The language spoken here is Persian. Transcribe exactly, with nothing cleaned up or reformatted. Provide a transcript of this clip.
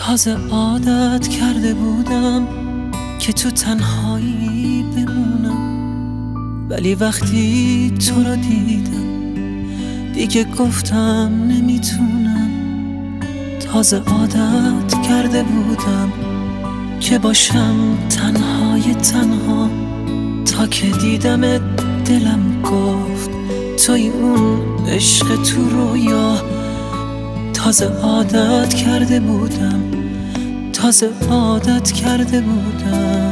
تازه عادت کرده بودم که تو تنهایی بمونم، ولی وقتی تو رو دیدم دیگه گفتم نمیتونم. تازه عادت کرده بودم که باشم تنهای تنها، تا که دیدمت دلم گفت توی اون عشق تو رویا. تازه عادت کرده بودم، تازه عادت کرده بودم.